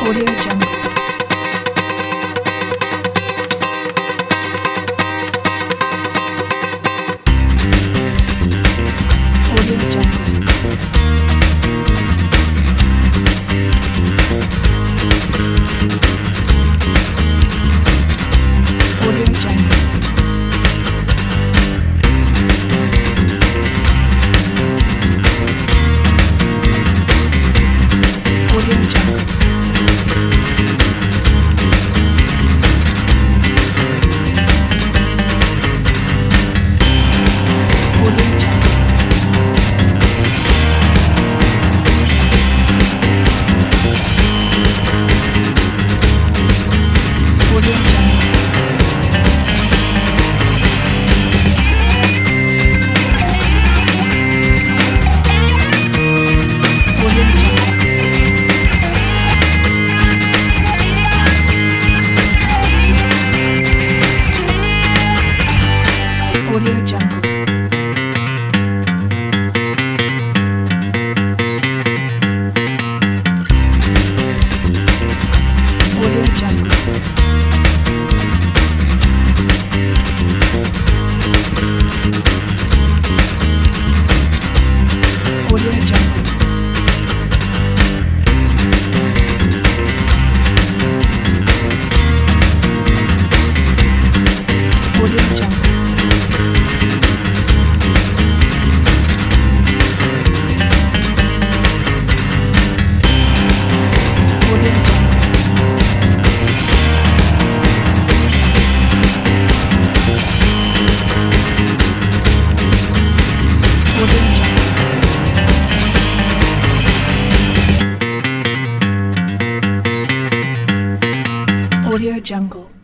Audio Jungle. Audio Jungle. Audio Jungle. Audio Jungle. Audio Jungle. Audio Jungle. Audio Jungle. Audio Jungle. Audio Jungle. Audio Jungle. Audio Jungle. Audio Jungle. Audio Jungle. Audio Jungle.